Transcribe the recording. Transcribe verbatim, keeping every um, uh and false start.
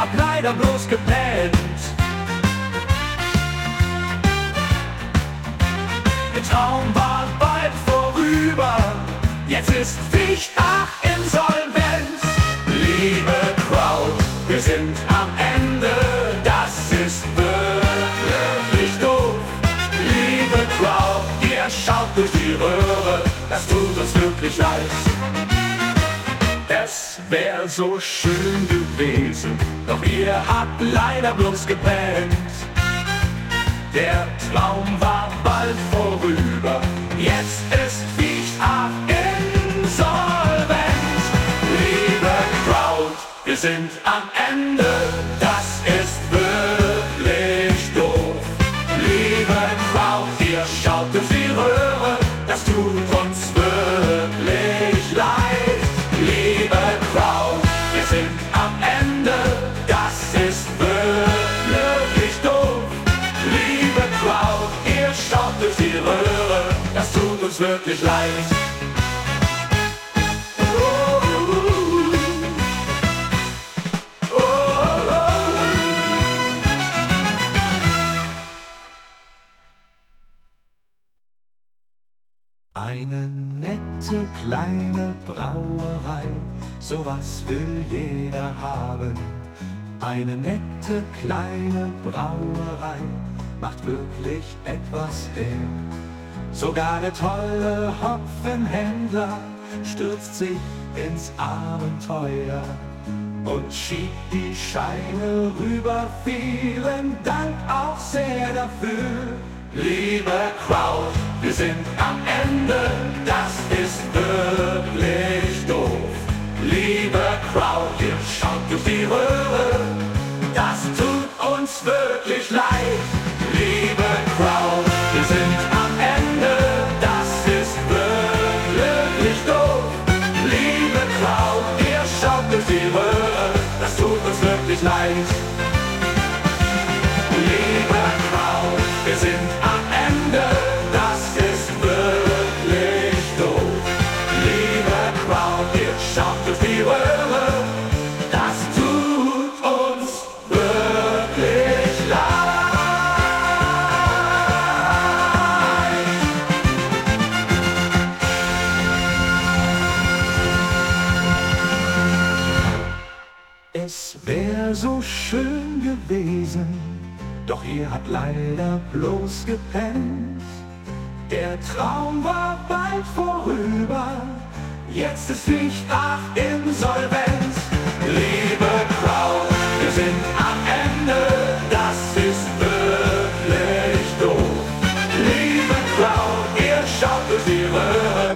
habt leider bloß gepennt. Der Traum war bald vorüber, jetzt ist Fichtach insolvenz. Liebe Crowd, wir sind am Ende, das ist wirklich doof. Liebe Crowd, ihr schaut durch die Röhre, das tut uns wirklich leid. Es wär so schön gewesen, doch ihr habt leider bloß gepennt. Der Traum war bald vorüber, jetzt ist Fichtach insolvent. Liebe Crowd, wir sind am Ende, das ist wirklich doof. Liebe Crowd, ihr schaut durch die Röhre, das tut uns wirklich leid. Liebe Crowd, wir sind am Ende, das ist wirklich doof. Liebe Crowd, ihr schaut durch die Röhre, das tut uns wirklich leid. Eine nette kleine Brauerei, sowas will jeder haben. Eine nette kleine Brauerei macht wirklich etwas her. Sogar der tolle Hopfenhändler stürzt sich ins Abenteuer und schiebt die Scheine rüber. Vielen Dank auch sehr dafür. Liebe Crowd, wir sind am Ende, das ist wirklich doof. Liebe Crowd, ihr schaut durch die Röhre, das tut uns wirklich leid. Liebe Crowd, wir sind am Ende, das ist wirklich doof. Liebe Crowd, ihr schaut durch die Röhre, das tut uns wirklich leid. Liebe Crowd, wir sind am Ende, das ist wirklich doof. Liebe Crowd, ihr schaut durch die Röhre, das tut uns wirklich leid. Es wär so schön gewesen, doch ihr habt leider bloß gepennt. Der Traum war bald vorüber, jetzt ist Fichtach insolvent. Liebe